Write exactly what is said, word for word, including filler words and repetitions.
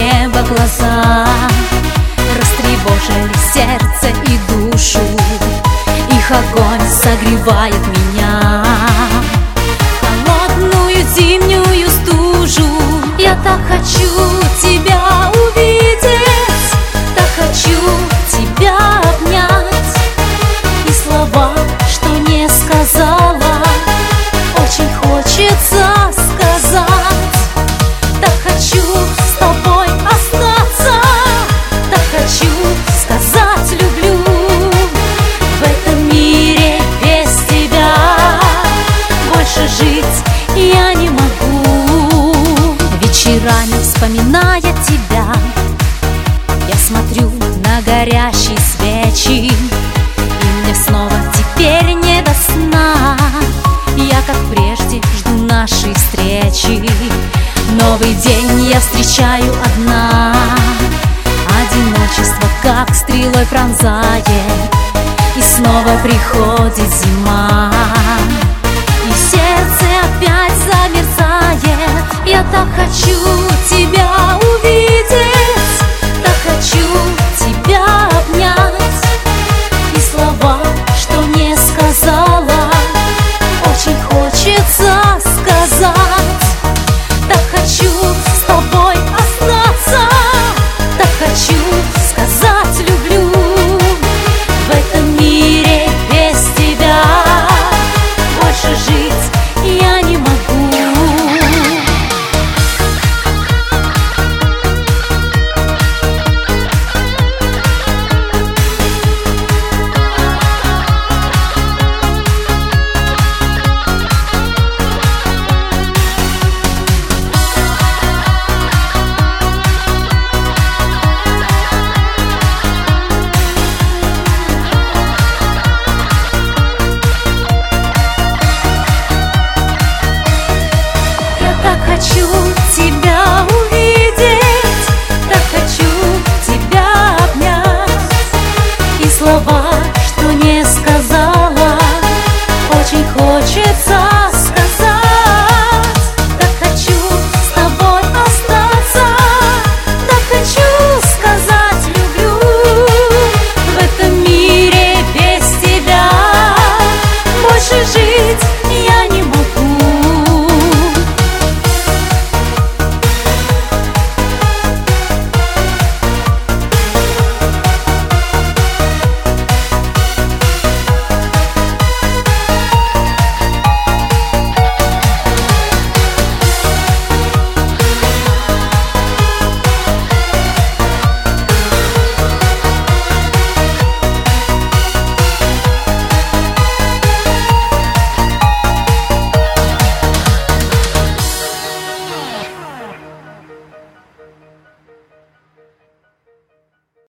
небо глаза растревожили сердце и душу. Их огонь согревает меня в холодную зимнюю стужу. Я так хочу тебя увидеть, так хочу тебя обнять, и слова, что не сказала, очень хочется сказать. Так хочу с тобой остаться, так хочу сказать люблю. В этом мире без тебя больше жить я не могу. Вечерами, вспоминая тебя, я смотрю на горящие свечи, и мне снова теперь не до сна. Я, как прежде, жду нашей встречи. Новый день я встречаю одна, одиночество как стрелой пронзает, и снова приходит зима, и сердце опять замерзает. Я так хочу тебя